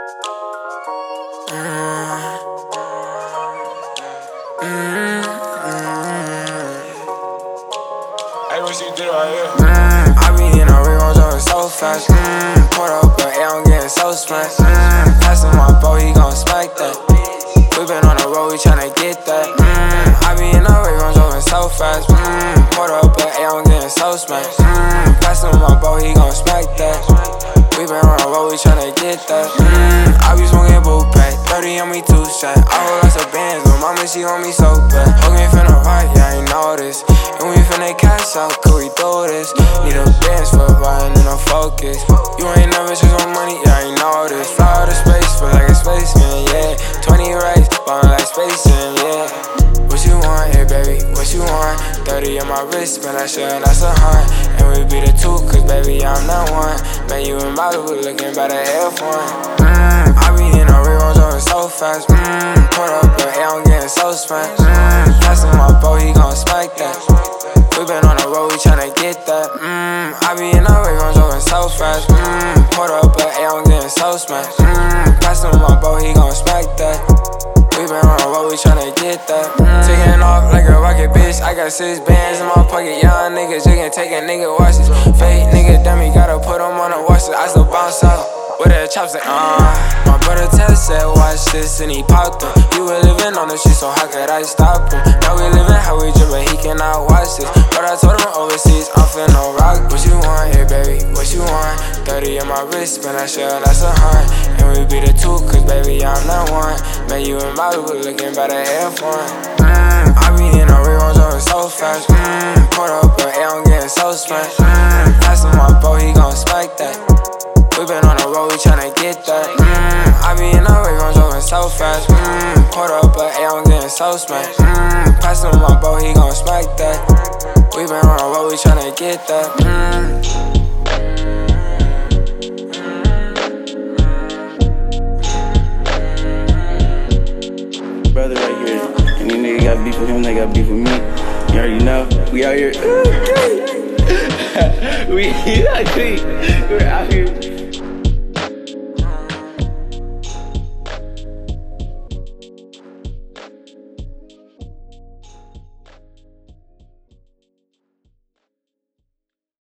Hey, what you do right here? I be in a rig, I'm driving so fast. Put up a A, I'm getting so smashed. Passing my bow, he gon' smack that. We been on the road, we tryna get that. I be in a rig, I'm driving so fast. Put up a A, I'm getting so smashed. Passing my bow, he gon' smack that. We been on the road, we tryna get that. I be smoking boot pack, 30 on me 2 shot. I roll lots of bands, but mama, she on me so bad. Okay, finna rock, yeah, I ain't know this. And we finna cash out, could we do this? Need a Benz for riding in a Focus. You ain't never chase my money, yeah, I ain't know this. Fly out of space, feel like a spaceman, yeah. 20 racks, ballin' like spacing, yeah. What you want, hey baby, what you want? 30 on my wrist, spin that shit, and that's a hunt. And we be the two, cause baby, I'm not one. Man, you and Malibu looking better F1. I be in a rig, I'm driving so fast. Put up a A, I'm getting so smashed. Passing my bow, he gon' smack that. We been on the road, we tryna get that. I be in a rig, I'm driving so fast. Put up a A, I'm getting so smashed. Passing my bow, he gon' smack that. We been on the road, we tryna get that. Taking off like a rocket, bitch. I got 6 bands in my pocket. Young niggas jigging, taking nigga watches. Fake nigga dummy, gotta put him on the watches. I still bounce out with a chopstick. My brother Tess said, watch this, and he popped him. You were living on the street, so how could I stop him? Now we living how we dream, but he cannot watch this. But I told him overseas, I'm finna rock. What you want, hey baby, what you want? 30 on my wrist, spin that shit, that's a hunt. And we be the two, cause baby, I'm not one. Man, you and Malibu looking better F1. I be in a rig, I'm driving so fast. Put up a A, I'm getting so smashed. Passing my bow, he gon' smack that. We been on the road, we tryna get that. I be in a rig, I'm driving so fast. Put up a A, I'm getting so smashed. Passing my bow, he gon' smack that. We been on the road, we tryna get that. Brother right here, and these niggas got beef with him, they got beef with me. You already know, we out here. We're out here.